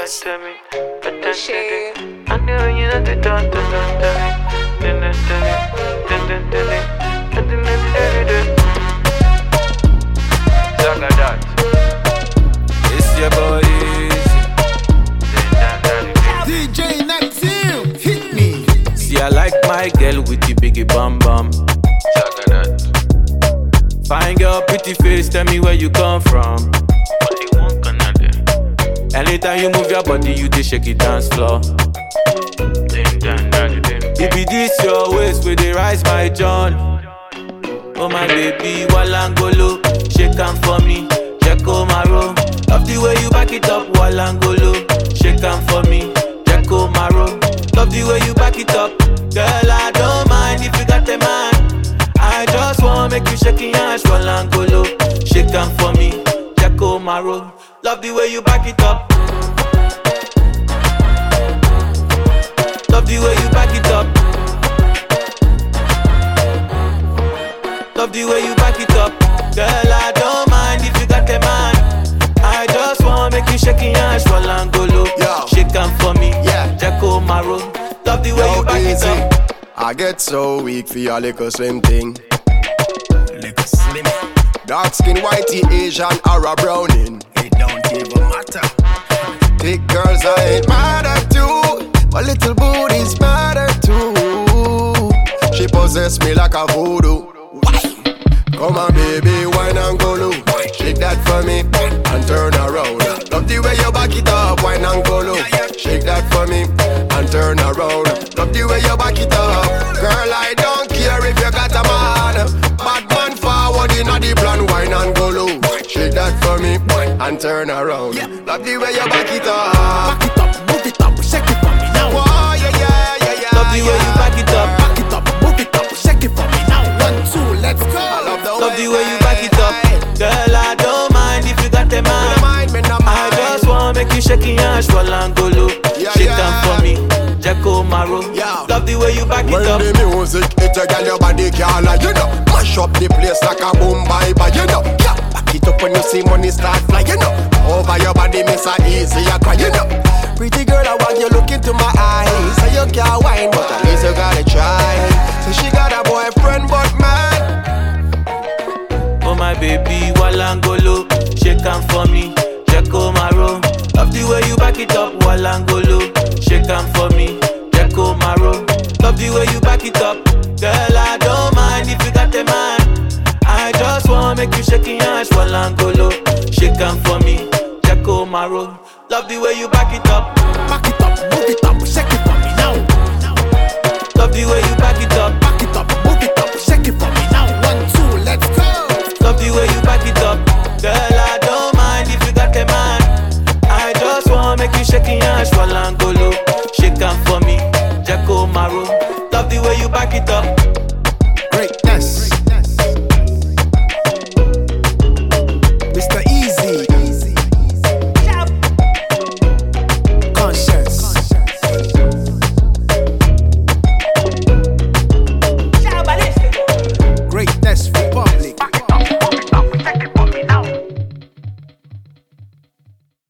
It's your boy DJ Natil, hit me. See, I like my girl with the biggie bum bum. Fine girl, pretty face, tell me where you come from. Anytime you move your body, you dey shake it dance floor. It be this your waist where they rise my John. Oh my baby, Walangolo, shake am for me, Jacko Maro. Love the way you back it up, Walangolo, shake am for me, Jacko Maro. Love the way you back it up, girl I don't mind if you got a man. I just wanna make you shake your ass, Walangolo, shake am for me, Jacko Maro. Love the way you back it up. Love the way you back it up. Love the way you back it up. Girl, I don't mind if you got a man. I just wanna make you shake your ass for Langolo. Shake am for me, Jacko Maro. Love the way you back it up. I get so weak for your little slim thing. Little slim. Dark skin, whitey, Asian, or a browning. It don't even matter. Thick girls I ain't mad at you, but little booty's matter too. She possess me like a voodoo. Come on baby, wine and go low. Shake that for me and turn around. Love the way you back it up, wine and go low. Shake that for me and turn around. Love the way you back it up. Girl, I don't care if you got a man. Bad man forward in the plan, wine and go low. Shake that for me and turn around. Love the way you back it up. Back it up, move it up, shake it for me now. Oh, yeah. Love the way you back it up. Back it up, move it up, shake it for me now. 1, 2, let's go. Love the way you back it up. Girl, I don't mind if you got a man. I just wanna make you shake your ass for Langolo. Shake am for me, Jacko Maro. Love the way you back it up. When the music hit you, girl, your body can't lie, you know. Mash up the place like a boom bye, you know. Back it up when you see money start fly, you know. Over your body, miss a easy, you cry, you know. Pretty girl, I want you look into my eyes. Say you can't whine, but at least you gotta try. So she got a boyfriend, but man. Oh my baby, Walangolo, shake am for me, Jacko Maro. Love the way you back it up, Walangolo, shake am for me, Jacko Maro. Love the way you back it up. Girl, I don't mind if you got a man. I just wanna make you shake your ass, Walangolo, shake am for me, Jacko Maro. Love the way you back it up. Back it up, move it up, shake it for me now. Love the way you back it up. Back it up, move it up, shake it for me now. 1, 2, let's go. Love the way you back it up. Girl, I don't mind if you got a man. I just wanna make you shake your ass for Langolo. Shake am for me, Jacko Maro. Love the way you back it up. Greatness.